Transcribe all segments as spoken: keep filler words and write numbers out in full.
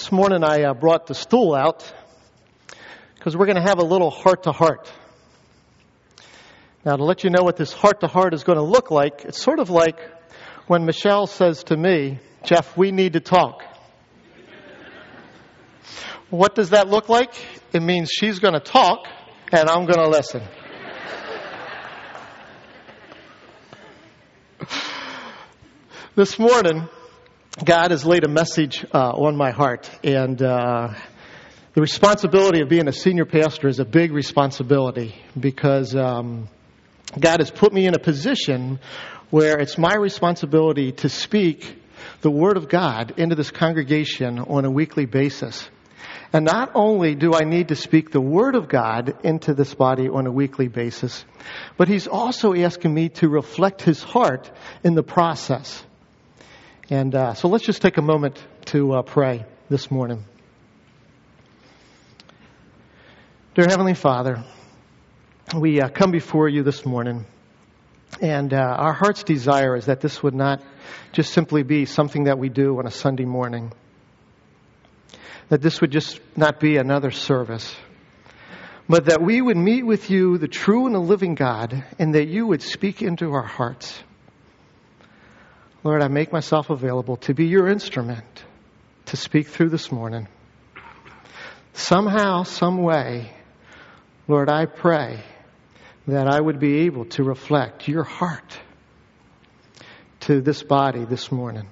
This morning I uh, brought the stool out because we're going to have a little heart-to-heart. Now, to let you know what this heart-to-heart is going to look like, it's sort of like when Michelle says to me, "Jeff, we need to talk." What does that look like? It means she's going to talk and I'm going to listen. This morning, God has laid a message uh, on my heart, and uh, the responsibility of being a senior pastor is a big responsibility because um, God has put me in a position where it's my responsibility to speak the Word of God into this congregation on a weekly basis. And not only do I need to speak the Word of God into this body on a weekly basis, but He's also asking me to reflect His heart in the process. And uh, so let's just take a moment to uh, pray this morning. Dear Heavenly Father, we uh, come before you this morning, and uh, our heart's desire is that this would not just simply be something that we do on a Sunday morning, that this would just not be another service, but that we would meet with you, the true and the living God, and that you would speak into our hearts. Lord, I make myself available to be your instrument to speak through this morning. Somehow, some way, Lord, I pray that I would be able to reflect your heart to this body this morning.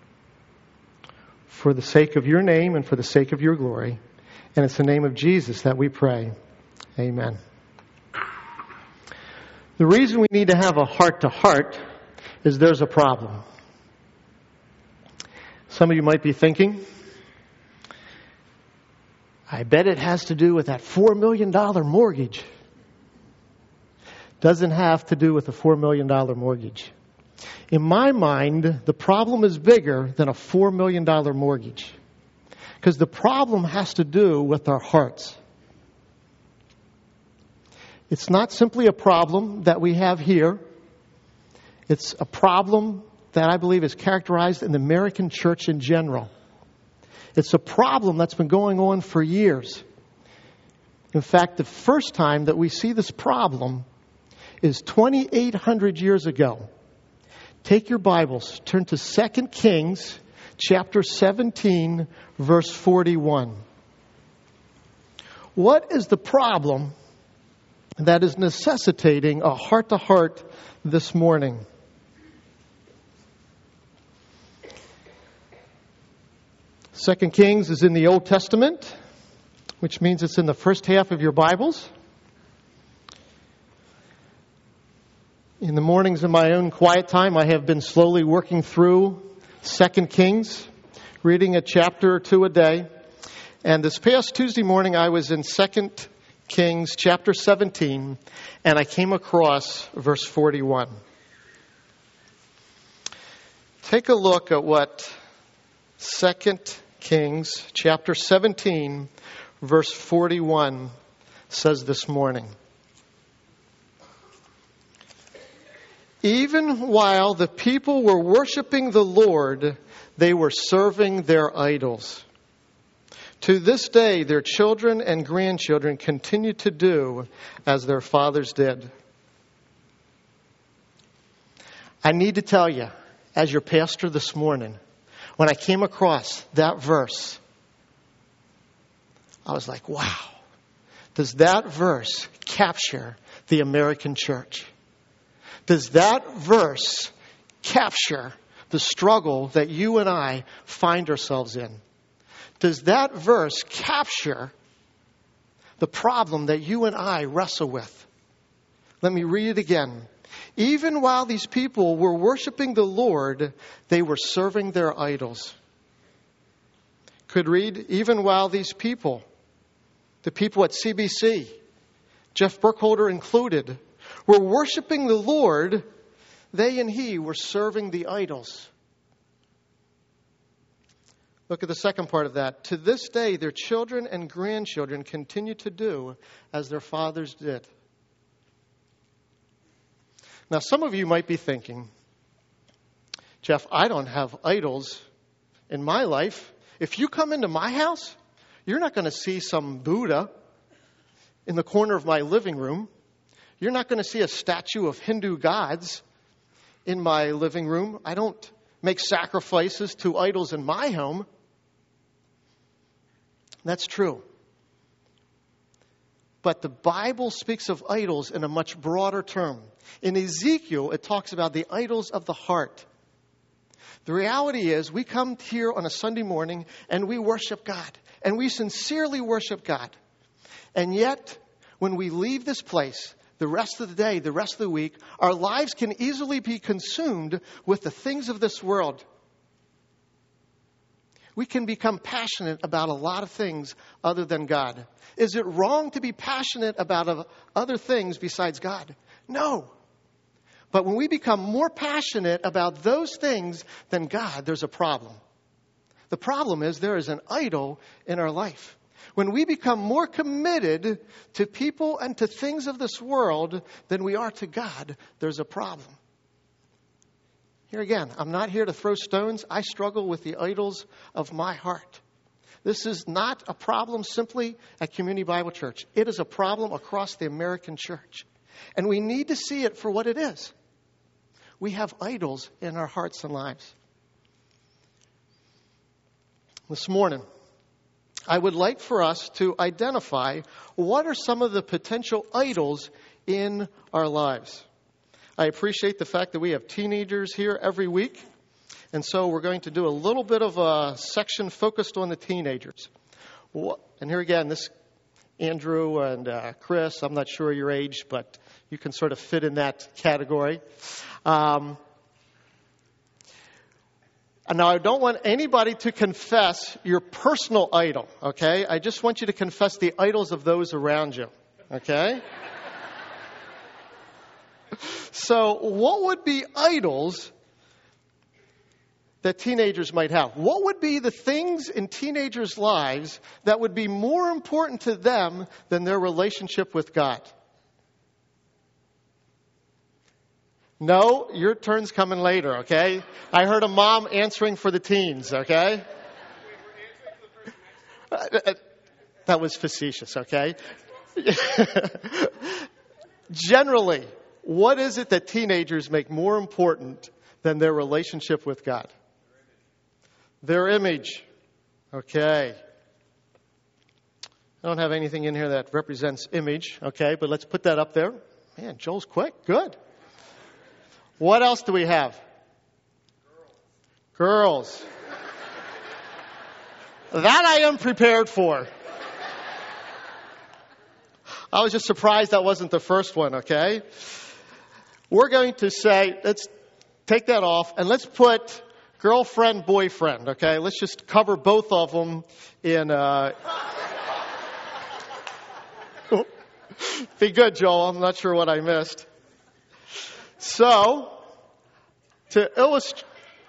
For the sake of your name and for the sake of your glory. And it's the name of Jesus that we pray. Amen. The reason we need to have a heart-to-heart is there's a problem. Some of you might be thinking, I bet it has to do with that four million dollars mortgage. Doesn't have to do with a four million dollars mortgage. In my mind, the problem is bigger than a four million dollars mortgage. Because the problem has to do with our hearts. It's not simply a problem that we have here. It's a problem that I believe is characterized in the American church in general. It's a problem that's been going on for years. In fact, the first time that we see this problem is twenty-eight hundred years ago. Take your Bibles, turn to Second Kings chapter seventeen, verse forty-one. What is the problem that is necessitating a heart-to-heart this morning? Second Kings is in the Old Testament, which means it's in the first half of your Bibles. In the mornings in my own quiet time, I have been slowly working through Second Kings, reading a chapter or two a day. And this past Tuesday morning, I was in Second Kings chapter seventeen, and I came across verse forty-one. Take a look at what Second Kings chapter seventeen, verse forty-one says this morning. Even while the people were worshiping the Lord, they were serving their idols. To this day, their children and grandchildren continue to do as their fathers did. I need to tell you, as your pastor this morning, when I came across that verse, I was like, wow, does that verse capture the American church? Does that verse capture the struggle that you and I find ourselves in? Does that verse capture the problem that you and I wrestle with? Let me read it again. Even while these people were worshiping the Lord, they were serving their idols. Could read, even while these people, the people at C B C, Jeff Burkholder included, were worshiping the Lord, they and he were serving the idols. Look at the second part of that. To this day, their children and grandchildren continue to do as their fathers did. Now, some of you might be thinking, Jeff, I don't have idols in my life. If you come into my house, you're not going to see some Buddha in the corner of my living room. You're not going to see a statue of Hindu gods in my living room. I don't make sacrifices to idols in my home. That's true. But the Bible speaks of idols in a much broader term. In Ezekiel, it talks about the idols of the heart. The reality is, we come here on a Sunday morning and we worship God. And we sincerely worship God. And yet, when we leave this place, the rest of the day, the rest of the week, our lives can easily be consumed with the things of this world. We can become passionate about a lot of things other than God. Is it wrong to be passionate about other things besides God? No. But when we become more passionate about those things than God, there's a problem. The problem is there is an idol in our life. When we become more committed to people and to things of this world than we are to God, there's a problem. Here again, I'm not here to throw stones. I struggle with the idols of my heart. This is not a problem simply at Community Bible Church. It is a problem across the American church. And we need to see it for what it is. We have idols in our hearts and lives. This morning, I would like for us to identify what are some of the potential idols in our lives. I appreciate the fact that we have teenagers here every week. And so we're going to do a little bit of a section focused on the teenagers. And here again, this Andrew and uh, Chris, I'm not sure your age, but you can sort of fit in that category. Um, and now, I don't want anybody to confess your personal idol, okay? I just want you to confess the idols of those around you, okay? So, what would be idols that teenagers might have? What would be the things in teenagers' lives that would be more important to them than their relationship with God? No, your turn's coming later, okay? I heard a mom answering for the teens, okay? That was facetious, okay? Generally, what is it that teenagers make more important than their relationship with God? Their image. Okay. I don't have anything in here that represents image, okay? But let's put that up there. Man, Joel's quick. Good. What else do we have? Girls. Girls. That I am prepared for. I was just surprised that wasn't the first one, okay? We're going to say, let's take that off, and let's put girlfriend, boyfriend, okay? Let's just cover both of them in... Uh... Be good, Joel. I'm not sure what I missed. So, to illustrate...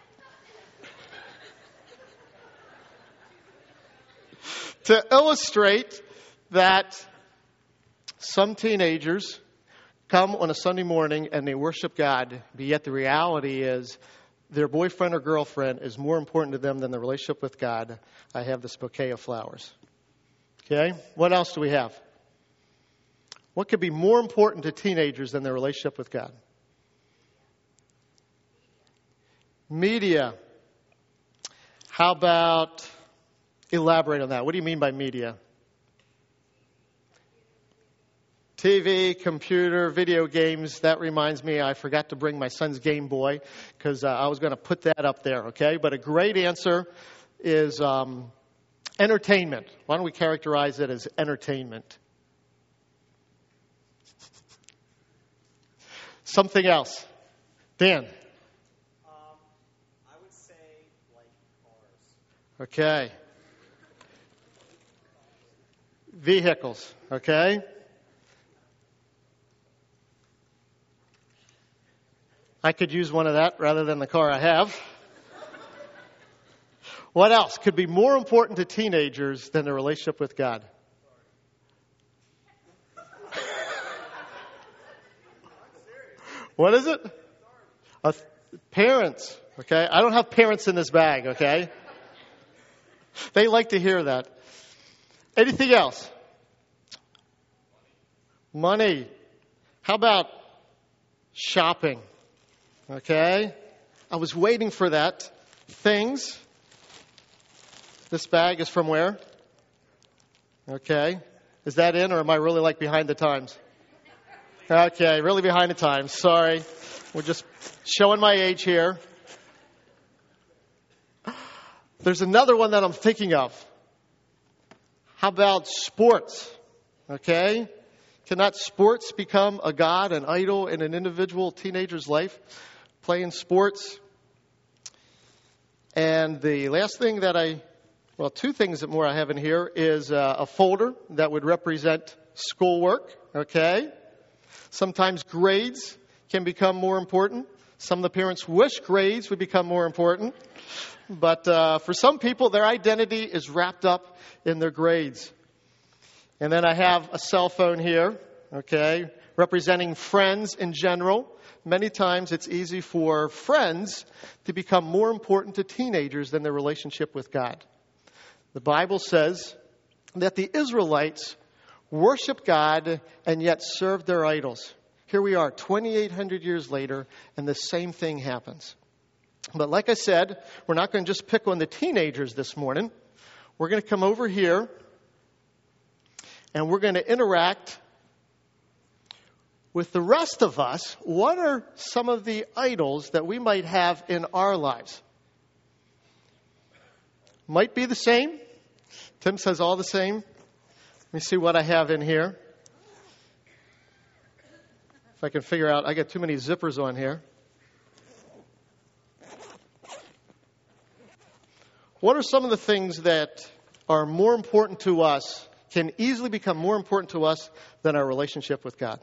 to illustrate that some teenagers come on a Sunday morning and they worship God, but yet the reality is their boyfriend or girlfriend is more important to them than the relationship with God, I have this bouquet of flowers. Okay? What else do we have? What could be more important to teenagers than their relationship with God? Media. How about, elaborate on that. What do you mean by media? T V, computer, video games. That reminds me, I forgot to bring my son's Game Boy because uh, I was going to put that up there, okay? But a great answer is um, entertainment. Why don't we characterize it as entertainment? Something else. Dan. Um, I would say, like, cars. Okay. Vehicles, okay? I could use one of that rather than the car I have. What else could be more important to teenagers than their relationship with God? What is it? Uh, parents, okay? I don't have parents in this bag, okay? They like to hear that. Anything else? Money. How about shopping? Okay. I was waiting for that. Things. This bag is from where? Okay. Is that in, or am I really like behind the times? Okay, really behind the times. Sorry. We're just showing my age here. There's another one that I'm thinking of. How about sports? Okay. Cannot sports become a god, an idol in an individual teenager's life? Playing sports. And the last thing that I, well, two things that more I have in here is uh, a folder that would represent schoolwork. Okay. Sometimes grades can become more important. Some of the parents wish grades would become more important. But uh, for some people, their identity is wrapped up in their grades. And then I have a cell phone here, okay, representing friends in general. Many times it's easy for friends to become more important to teenagers than their relationship with God. The Bible says that the Israelites worshiped God and yet served their idols. Here we are, twenty-eight hundred years later, and the same thing happens. But like I said, we're not going to just pick on the teenagers this morning. We're going to come over here and we're going to interact with the rest of us. What are some of the idols that we might have in our lives? Might be the same. Tim says all the same. Let me see what I have in here. If I can figure out, I got too many zippers on here. What are some of the things that are more important to us, can easily become more important to us than our relationship with God?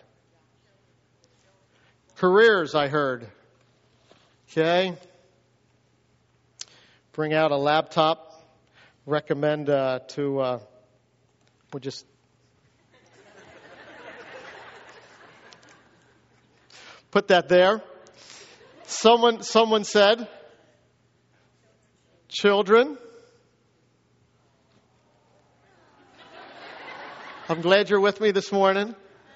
Careers, I heard. Okay. Bring out a laptop. Recommend uh, to, uh, we'll just put that there. Someone, someone said, children. I'm glad you're with me this morning.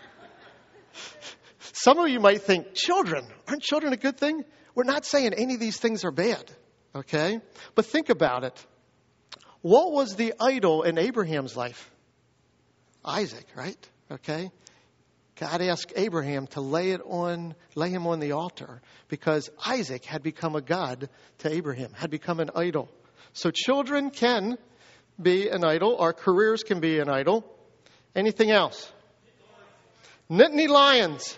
Some of you might think, children, aren't children a good thing? We're not saying any of these things are bad, okay? But think about it. What was the idol in Abraham's life? Isaac, right? Okay? God asked Abraham to lay it on, lay him on the altar because Isaac had become a god to Abraham, had become an idol. So children can be an idol. Our careers can be an idol. Anything else? Nittany Lions.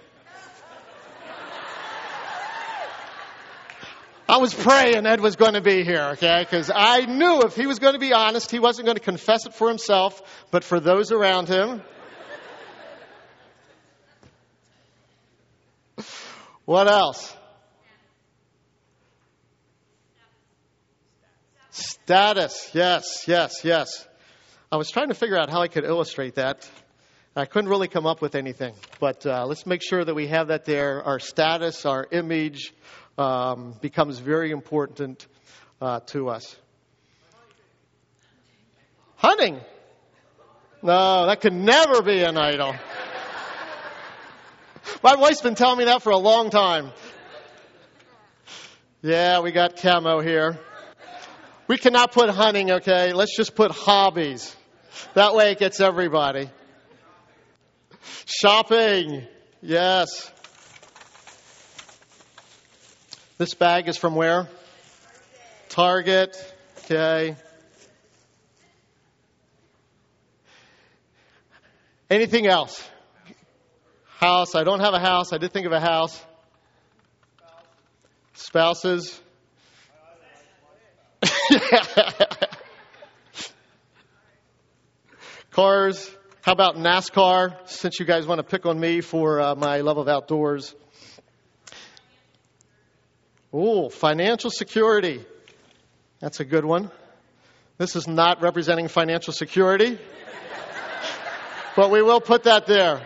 I was praying Ed was going to be here, okay? Because I knew if he was going to be honest, he wasn't going to confess it for himself, but for those around him. What else? Status. Yes, yes, yes. I was trying to figure out how I could illustrate that. I couldn't really come up with anything. But uh, let's make sure that we have that there. Our status, our image um, becomes very important uh, to us. Hunting. No, that could never be an idol. My wife's been telling me that for a long time. Yeah, we got camo here. We cannot put hunting, okay? Let's just put hobbies. That way it gets everybody. Shopping. Yes. This bag is from where? Target. Okay. Anything else? House. I don't have a house. I did think of a house. Spouses. Cars. How about NASCAR? Since you guys want to pick on me for uh, my love of outdoors. Oh, financial security. That's a good one. This is not representing financial security, but we will put that there.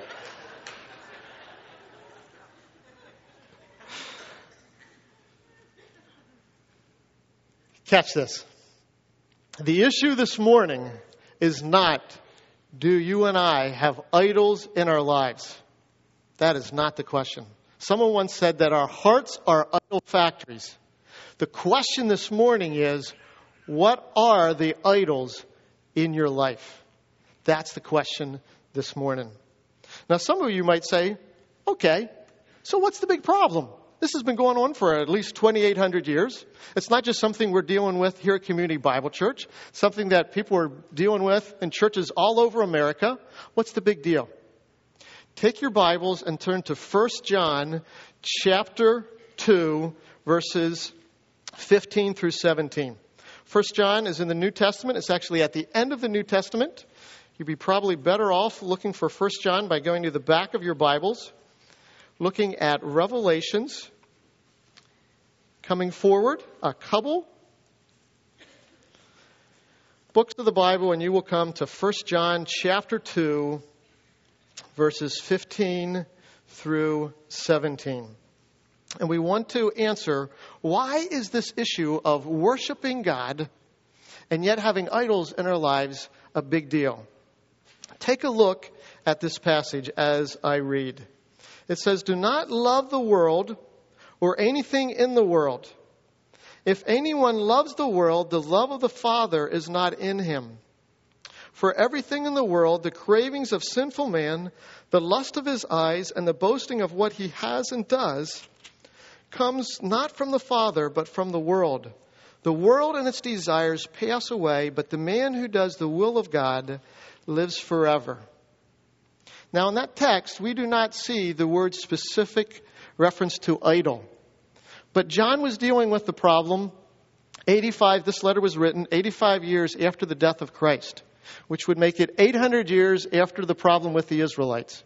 Catch this. The issue this morning is not, do you and I have idols in our lives? That is not the question. Someone once said that our hearts are idol factories. The question this morning is, what are the idols in your life? That's the question this morning. Now, some of you might say, okay, so what's the big problem? This has been going on for at least twenty-eight hundred years. It's not just something we're dealing with here at Community Bible Church, something that people are dealing with in churches all over America. What's the big deal? Take your Bibles and turn to First John chapter two, verses fifteen through seventeen. First John is in the New Testament. It's actually at the end of the New Testament. You'd be probably better off looking for First John by going to the back of your Bibles, looking at Revelations, coming forward a couple books of the Bible, and you will come to First John chapter two, verses fifteen through seventeen. And we want to answer, why is this issue of worshiping God and yet having idols in our lives a big deal? Take a look at this passage as I read. It says, do not love the world or anything in the world. If anyone loves the world, the love of the Father is not in him. For everything in the world, the cravings of sinful man, the lust of his eyes, and the boasting of what he has and does, comes not from the Father, but from the world. The world and its desires pass away, but the man who does the will of God lives forever. Now, in that text, we do not see the word specific reference to idol. But John was dealing with the problem eighty-five, this letter was written eighty-five years after the death of Christ, which would make it eight hundred years after the problem with the Israelites.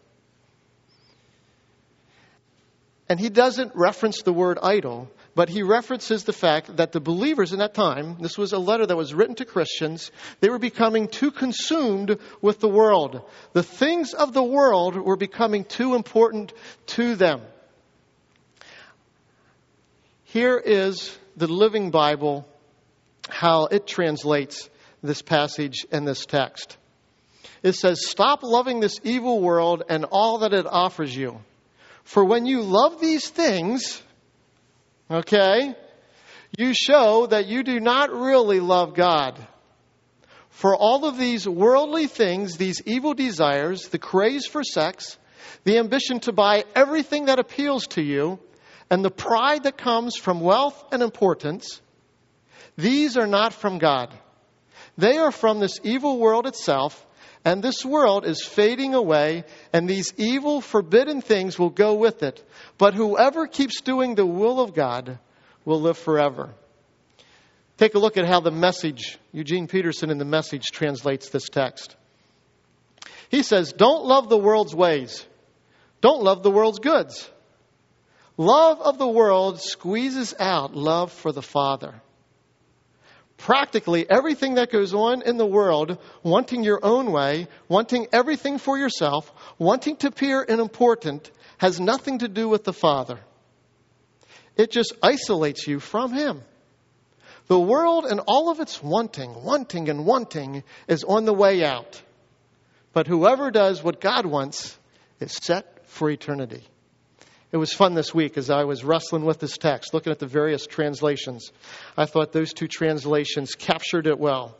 And he doesn't reference the word idol, but he references the fact that the believers in that time, this was a letter that was written to Christians, they were becoming too consumed with the world. The things of the world were becoming too important to them. Here is the Living Bible, how it translates this passage and this text. It says, stop loving this evil world and all that it offers you. For when you love these things, okay, you show that you do not really love God. For all of these worldly things, these evil desires, the craze for sex, the ambition to buy everything that appeals to you, and the pride that comes from wealth and importance, these are not from God. They are from this evil world itself, and this world is fading away, and these evil, forbidden things will go with it. But whoever keeps doing the will of God will live forever. Take a look at how the Message, Eugene Peterson in the Message translates this text. He says, don't love the world's ways. Don't love the world's goods. Love of the world squeezes out love for the Father. Practically everything that goes on in the world, wanting your own way, wanting everything for yourself, wanting to appear important, has nothing to do with the Father. It just isolates you from Him. The world and all of its wanting, wanting and wanting is on the way out. But whoever does what God wants is set for eternity. It was fun this week as I was wrestling with this text, looking at the various translations. I thought those two translations captured it well.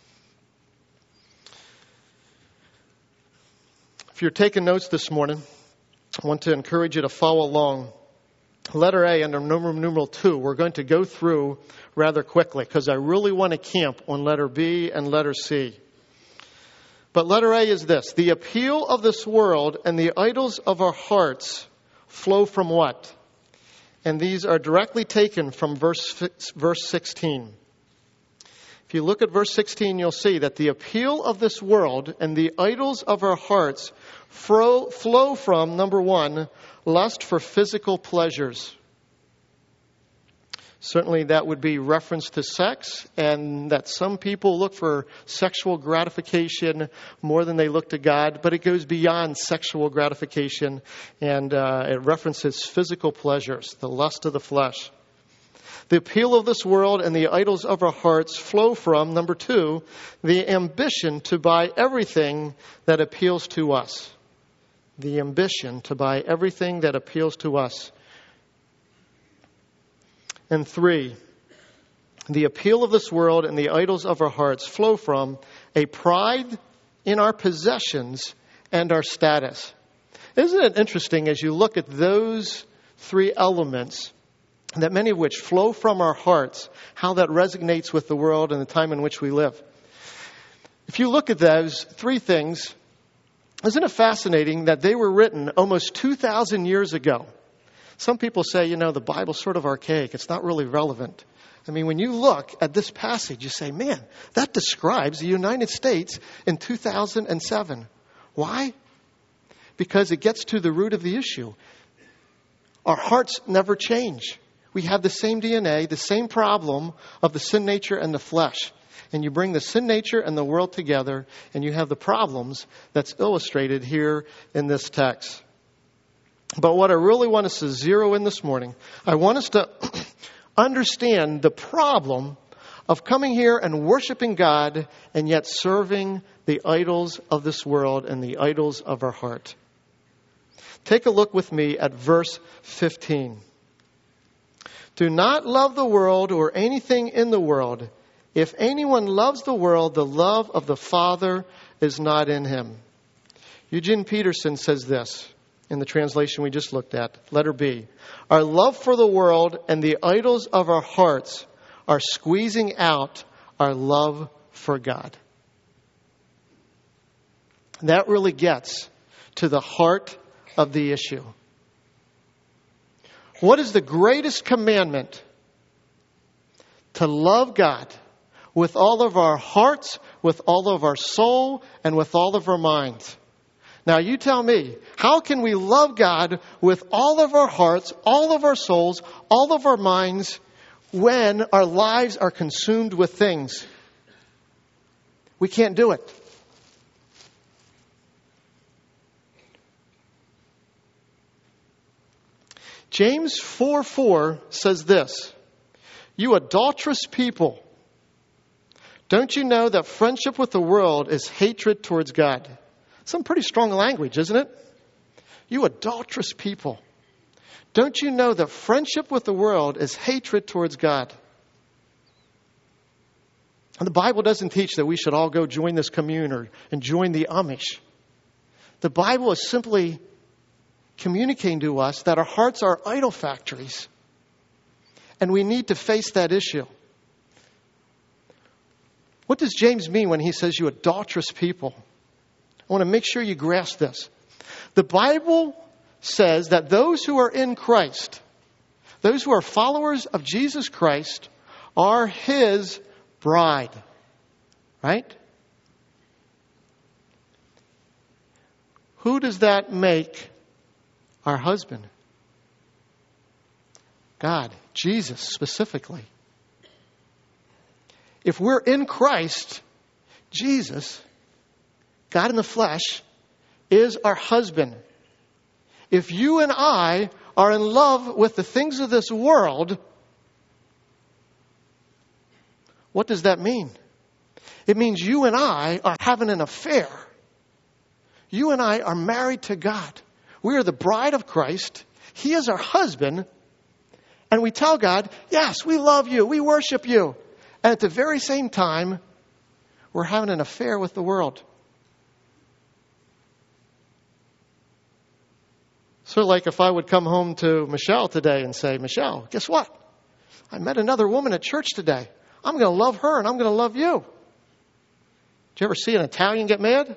If you're taking notes this morning, I want to encourage you to follow along. Letter A under numeral two, we're going to go through rather quickly because I really want to camp on letter B and letter C. But letter A is this: the appeal of this world and the idols of our hearts flow from what? And these are directly taken from verse verse sixteen. If you look at verse sixteen, you'll see that the appeal of this world and the idols of our hearts flow, flow from, number one, lust for physical pleasures. Certainly that would be reference to sex, and that some people look for sexual gratification more than they look to God, but it goes beyond sexual gratification, and uh, it references physical pleasures, the lust of the flesh. The appeal of this world and the idols of our hearts flow from, number two, the ambition to buy everything that appeals to us. The ambition to buy everything that appeals to us. And three, the appeal of this world and the idols of our hearts flow from a pride in our possessions and our status. Isn't it interesting as you look at those three elements, that many of which flow from our hearts, how that resonates with the world and the time in which we live? If you look at those three things, isn't it fascinating that they were written almost two thousand years ago? Some people say, you know, the Bible's sort of archaic. It's not really relevant. I mean, when you look at this passage, you say, man, that describes the United States in two thousand seven. Why? Because it gets to the root of the issue. Our hearts never change. We have the same D N A, the same problem of the sin nature and the flesh. And you bring the sin nature and the world together, and you have the problems that's illustrated here in this text. But what I really want us to zero in this morning, I want us to understand the problem of coming here and worshiping God and yet serving the idols of this world and the idols of our heart. Take a look with me at verse fifteen. Do not love the world or anything in the world. If anyone loves the world, the love of the Father is not in him. Eugene Peterson says this in the translation we just looked at, letter B. Our love for the world and the idols of our hearts are squeezing out our love for God. That really gets to the heart of the issue. What is the greatest commandment? To love God with all of our hearts, with all of our soul, and with all of our minds. Now you tell me, how can we love God with all of our hearts, all of our souls, all of our minds, when our lives are consumed with things? We can't do it. James four four says this, you adulterous people, don't you know that friendship with the world is hatred towards God? Some pretty strong language, isn't it? You adulterous people, don't you know that friendship with the world is hatred towards God? And the Bible doesn't teach that we should all go join this commune or and join the Amish. The Bible is simply communicating to us that our hearts are idol factories. And we need to face that issue. What does James mean when he says you adulterous people? I want to make sure you grasp this. The Bible says that those who are in Christ, those who are followers of Jesus Christ, are His bride. Right? Who does that make our husband? God, Jesus specifically. If we're in Christ, Jesus, God in the flesh, is our husband. If you and I are in love with the things of this world, what does that mean? It means you and I are having an affair. You and I are married to God. We are the bride of Christ. He is our husband. And we tell God, yes, we love you. We worship you. And at the very same time, we're having an affair with the world. So like if I would come home to Michelle today and say, Michelle, guess what? I met another woman at church today. I'm going to love her and I'm going to love you. Did you ever see an Italian get mad?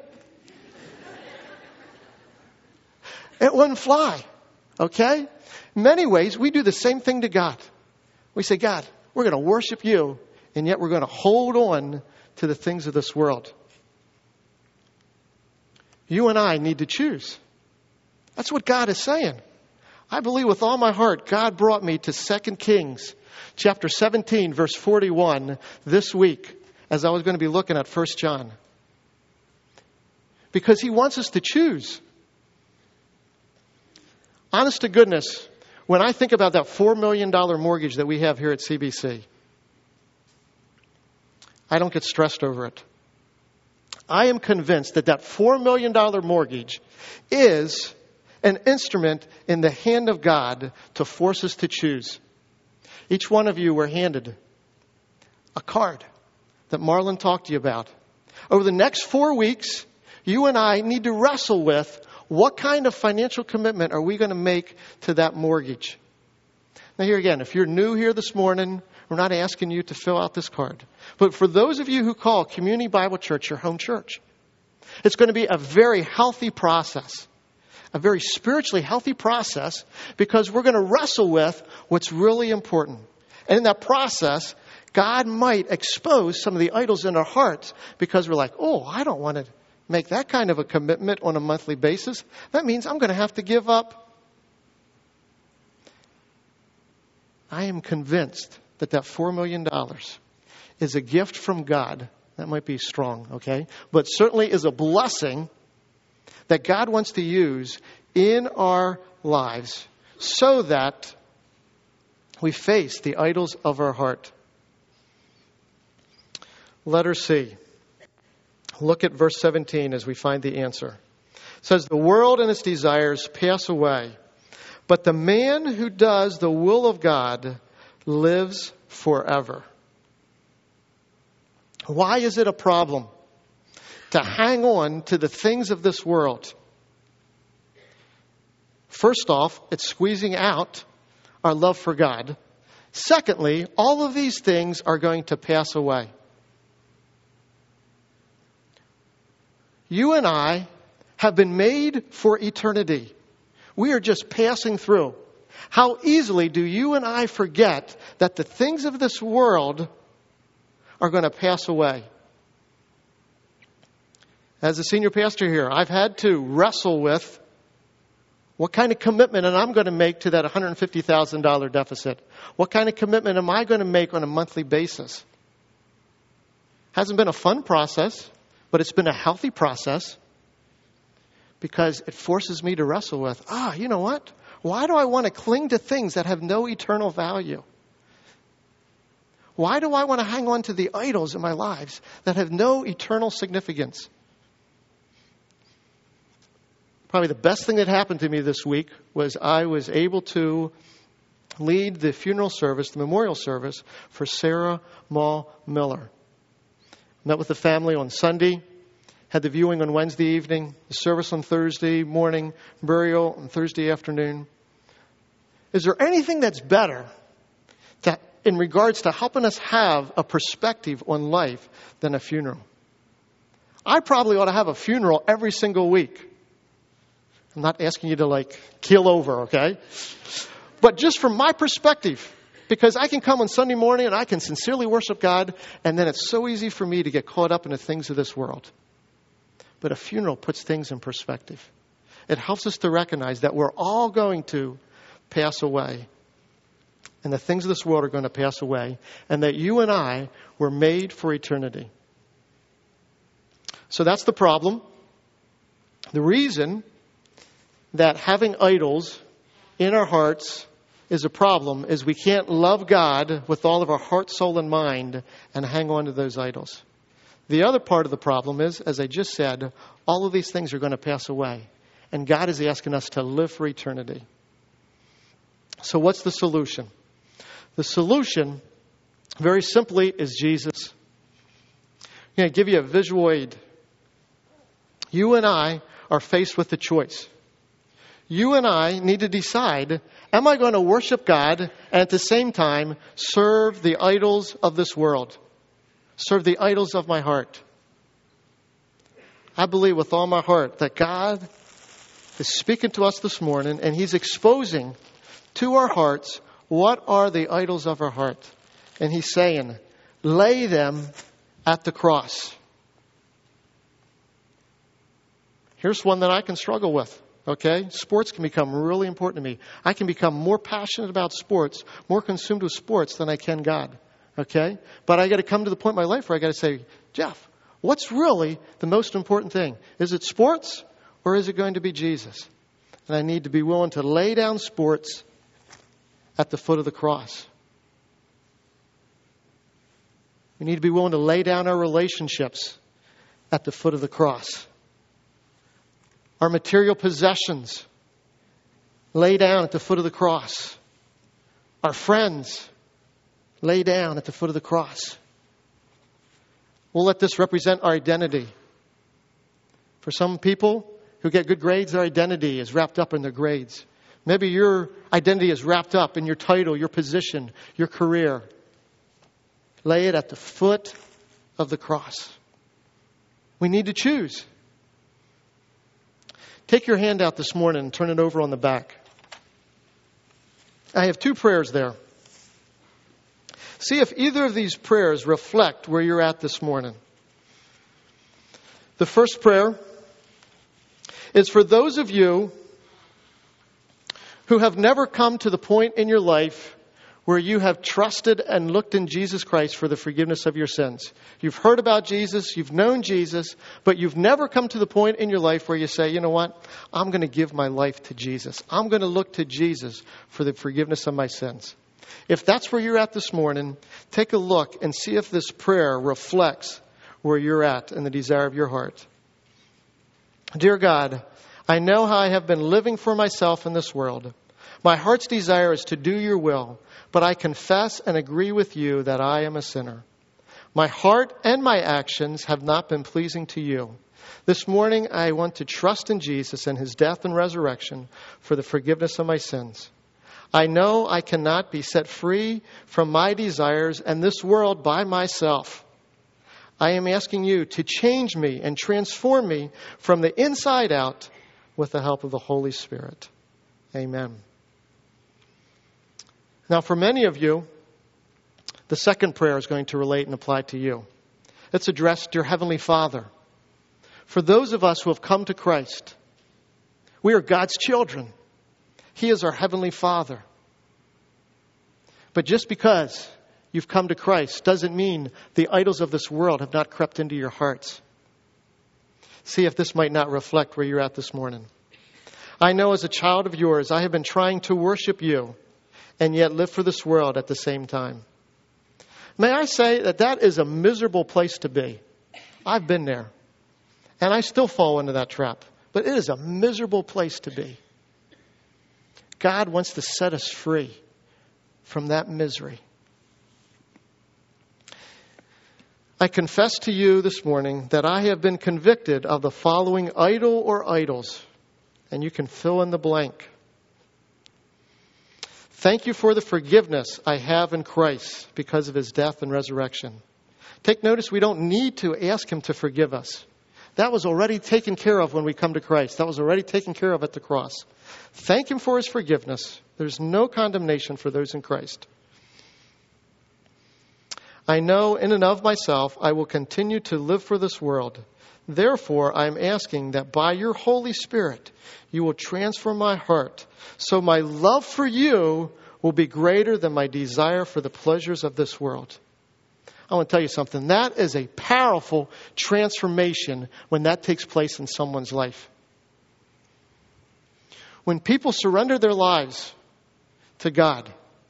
It wouldn't fly. Okay? In many ways, we do the same thing to God. We say, God, we're going to worship you, and yet we're going to hold on to the things of this world. You and I need to choose. That's what God is saying. I believe with all my heart, God brought me to Second Kings chapter seventeen, verse forty-one this week, as I was going to be looking at First John. Because He wants us to choose. Honest to goodness, when I think about that four million dollars mortgage that we have here at C B C, I don't get stressed over it. I am convinced that that four million dollars mortgage is an instrument in the hand of God to force us to choose. Each one of you were handed a card that Marlon talked to you about. Over the next four weeks, you and I need to wrestle with what kind of financial commitment are we going to make to that mortgage. Now here again, if you're new here this morning, we're not asking you to fill out this card. But for those of you who call Community Bible Church your home church, it's going to be a very healthy process, a very spiritually healthy process, because we're going to wrestle with what's really important. And in that process, God might expose some of the idols in our hearts because we're like, oh, I don't want to make that kind of a commitment on a monthly basis. That means I'm going to have to give up. I am convinced that that four million dollars is a gift from God. That might be strong, okay? But certainly is a blessing that God wants to use in our lives so that we face the idols of our heart. Letter C. Look at verse seventeen as we find the answer. It says, the world and its desires pass away, but the man who does the will of God lives forever. Why is it a problem to hang on to the things of this world? First off, it's squeezing out our love for God. Secondly, all of these things are going to pass away. You and I have been made for eternity. We are just passing through. How easily do you and I forget that the things of this world are going to pass away? As a senior pastor here, I've had to wrestle with what kind of commitment am I going to make to that one hundred fifty thousand dollars deficit? What kind of commitment am I going to make on a monthly basis? Hasn't been a fun process, but it's been a healthy process because it forces me to wrestle with, ah, you know what? Why do I want to cling to things that have no eternal value? Why do I want to hang on to the idols in my lives that have no eternal significance? Probably the best thing that happened to me this week was I was able to lead the funeral service, the memorial service for Sarah Maul Miller. Met with the family on Sunday, had the viewing on Wednesday evening, the service on Thursday morning, burial on Thursday afternoon. Is there anything that's better to, in regards to helping us have a perspective on life than a funeral? I probably ought to have a funeral every single week. I'm not asking you to like keel over, okay? But just from my perspective, because I can come on Sunday morning and I can sincerely worship God, and then it's so easy for me to get caught up in the things of this world. But a funeral puts things in perspective. It helps us to recognize that we're all going to pass away. And the things of this world are going to pass away. And that you and I were made for eternity. So that's the problem. The reason that having idols in our hearts is a problem is we can't love God with all of our heart, soul, and mind and hang on to those idols. The other part of the problem is, as I just said, all of these things are going to pass away. And God is asking us to live for eternity. So what's the solution? The solution, very simply, is Jesus. I'm going to give you a visual aid. You and I are faced with a choice. You and I need to decide, am I going to worship God and at the same time serve the idols of this world? Serve the idols of my heart. I believe with all my heart that God is speaking to us this morning and He's exposing to our hearts what are the idols of our heart. And He's saying, lay them at the cross. Here's one that I can struggle with. Okay? Sports can become really important to me. I can become more passionate about sports, more consumed with sports than I can God. Okay? But I got to come to the point in my life where I got to say, Jeff, what's really the most important thing? Is it sports or is it going to be Jesus? And I need to be willing to lay down sports at the foot of the cross. We need to be willing to lay down our relationships at the foot of the cross. Our material possessions, lay down at the foot of the cross. Our friends, lay down at the foot of the cross. We'll let this represent our identity. For some people who get good grades, their identity is wrapped up in their grades. Maybe your identity is wrapped up in your title, your position, your career. Lay it at the foot of the cross. We need to choose. Take your hand out this morning and turn it over on the back. I have two prayers there. See if either of these prayers reflect where you're at this morning. The first prayer is for those of you who have never come to the point in your life where you have trusted and looked in Jesus Christ for the forgiveness of your sins. You've heard about Jesus, you've known Jesus, but you've never come to the point in your life where you say, you know what, I'm going to give my life to Jesus. I'm going to look to Jesus for the forgiveness of my sins. If that's where you're at this morning, take a look and see if this prayer reflects where you're at and the desire of your heart. Dear God, I know how I have been living for myself in this world. My heart's desire is to do your will, but I confess and agree with you that I am a sinner. My heart and my actions have not been pleasing to you. This morning, I want to trust in Jesus and his death and resurrection for the forgiveness of my sins. I know I cannot be set free from my desires and this world by myself. I am asking you to change me and transform me from the inside out with the help of the Holy Spirit. Amen. Now, for many of you, the second prayer is going to relate and apply to you. It's addressed to your Heavenly Father. For those of us who have come to Christ, we are God's children. He is our Heavenly Father. But just because you've come to Christ doesn't mean the idols of this world have not crept into your hearts. See if this might not reflect where you're at this morning. I know as a child of yours, I have been trying to worship you and yet live for this world at the same time. May I say that that is a miserable place to be. I've been there. And I still fall into that trap. But it is a miserable place to be. God wants to set us free from that misery. I confess to you this morning that I have been convicted of the following idol or idols. And you can fill in the blank. Thank you for the forgiveness I have in Christ because of his death and resurrection. Take notice, we don't need to ask him to forgive us. That was already taken care of when we come to Christ. That was already taken care of at the cross. Thank him for his forgiveness. There's no condemnation for those in Christ. I know in and of myself I will continue to live for this world. Therefore, I'm asking that by your Holy Spirit, you will transform my heart so my love for you will be greater than my desire for the pleasures of this world. I want to tell you something. That is a powerful transformation when that takes place in someone's life. When people surrender their lives to God,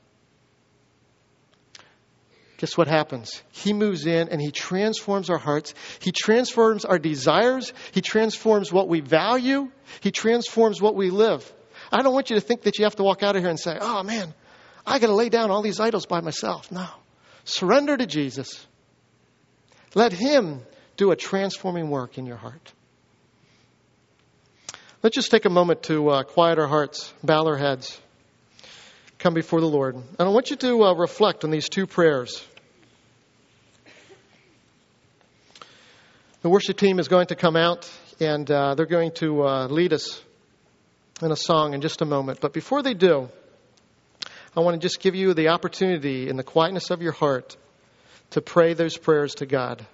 guess what happens? He moves in and he transforms our hearts. He transforms our desires. He transforms what we value. He transforms what we live. I don't want you to think that you have to walk out of here and say, oh man, I got to lay down all these idols by myself. No. Surrender to Jesus. Let him do a transforming work in your heart. Let's just take a moment to uh, quiet our hearts, bow our heads, come before the Lord. And I want you to uh, reflect on these two prayers. The worship team is going to come out and uh, they're going to uh, lead us in a song in just a moment. But before they do, I want to just give you the opportunity in the quietness of your heart to pray those prayers to God.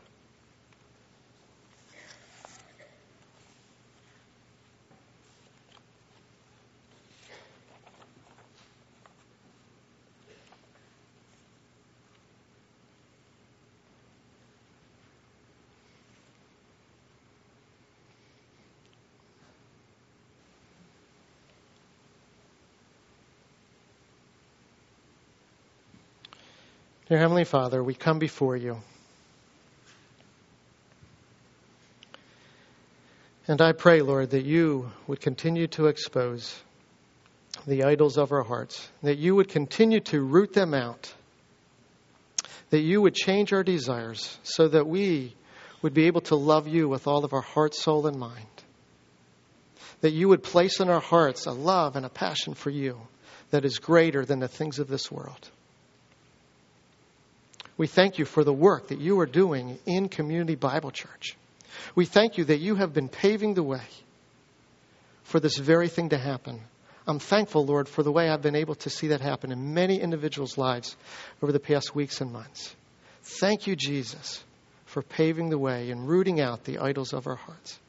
Dear Heavenly Father, we come before you. And I pray, Lord, that you would continue to expose the idols of our hearts, that you would continue to root them out, that you would change our desires so that we would be able to love you with all of our heart, soul, and mind, that you would place in our hearts a love and a passion for you that is greater than the things of this world. We thank you for the work that you are doing in Community Bible Church. We thank you that you have been paving the way for this very thing to happen. I'm thankful, Lord, for the way I've been able to see that happen in many individuals' lives over the past weeks and months. Thank you, Jesus, for paving the way and rooting out the idols of our hearts.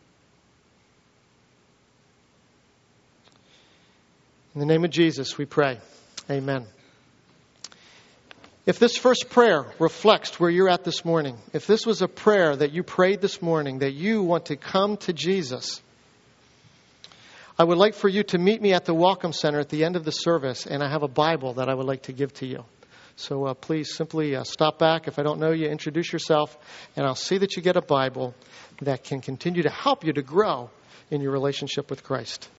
In the name of Jesus, we pray. Amen. If this first prayer reflects where you're at this morning, if this was a prayer that you prayed this morning, that you want to come to Jesus, I would like for you to meet me at the Welcome Center at the end of the service, and I have a Bible that I would like to give to you. So uh, please simply uh, stop back. If I don't know you, introduce yourself, and I'll see that you get a Bible that can continue to help you to grow in your relationship with Christ.